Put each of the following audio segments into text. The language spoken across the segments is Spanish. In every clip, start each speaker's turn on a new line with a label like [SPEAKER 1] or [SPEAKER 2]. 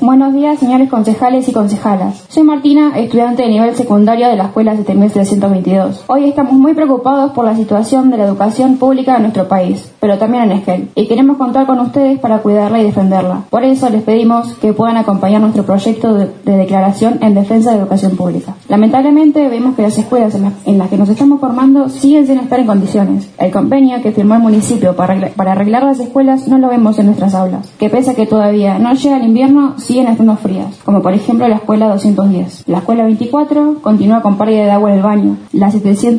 [SPEAKER 1] Buenos días, señores concejales y concejalas. Soy Martina, estudiante de nivel secundario de la Escuela 7322. Hoy estamos muy preocupados por la situación de la educación pública en nuestro país, pero también en Esquel, y queremos contar con ustedes para cuidarla y defenderla. Por eso les pedimos que puedan acompañar nuestro proyecto de declaración en defensa de educación pública. Lamentablemente vemos que las escuelas en las que nos estamos formando siguen sin estar en condiciones. El convenio que firmó el municipio para arreglar las escuelas no lo vemos en nuestras aulas, que pese a que todavía no llega el invierno, siguen estando frías, como por ejemplo la escuela 210. La escuela 24 continúa con pérdida de agua en el baño, la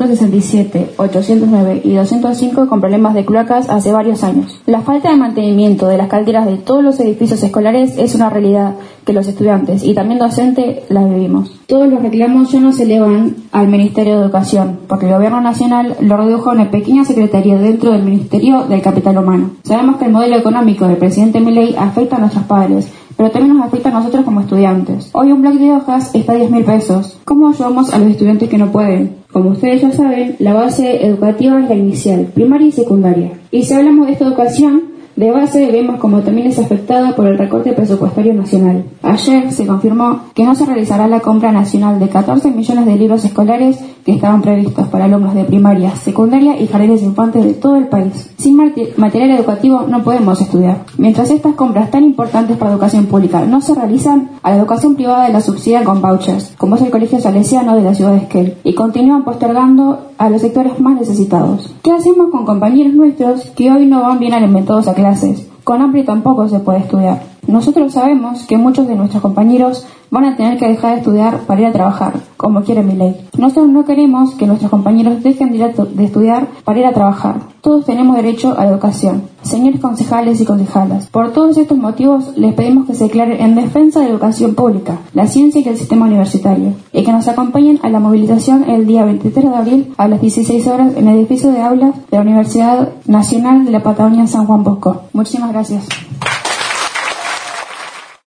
[SPEAKER 1] 767, 809 y 205 con problemas de cloacas hace varios años. La falta de mantenimiento de las calderas de todos los edificios escolares es una realidad que los estudiantes y también docentes las vivimos. Todos los reclamos ya no se elevan al Ministerio de Educación, porque el Gobierno Nacional lo redujo a una pequeña secretaría dentro del Ministerio del Capital Humano. Sabemos que el modelo económico del presidente Milei afecta a nuestros padres, pero también nos afecta a nosotros como estudiantes. Hoy un bloc de hojas está a 10.000 pesos. ¿Cómo ayudamos a los estudiantes que no pueden? Como ustedes ya saben, la base educativa es la inicial, primaria y secundaria. Y si hablamos de esta educación de base, vemos como también es afectada por el recorte presupuestario nacional. Ayer se confirmó que no se realizará la compra nacional de 14 millones de libros escolares que estaban previstos para alumnos de primaria, secundaria y jardines infantes de todo el país. Sin material educativo no podemos estudiar. Mientras estas compras tan importantes para la educación pública no se realizan, a la educación privada la subsidian con vouchers, como es el Colegio Salesiano de la ciudad de Esquel, y continúan postergando a los sectores más necesitados. ¿Qué hacemos con compañeros nuestros que hoy no van bien alimentados a clases? Con hambre tampoco se puede estudiar. Nosotros sabemos que muchos de nuestros compañeros van a tener que dejar de estudiar para ir a trabajar, como quiere Milei. Nosotros no queremos que nuestros compañeros dejen de estudiar para ir a trabajar. Todos tenemos derecho a la educación. Señores concejales y concejalas, por todos estos motivos les pedimos que se declaren en defensa de la educación pública, la ciencia y el sistema universitario, y que nos acompañen a la movilización el día 23 de abril a las 16 horas en el edificio de aulas de la Universidad Nacional de la Patagonia San Juan Bosco. Muchísimas gracias.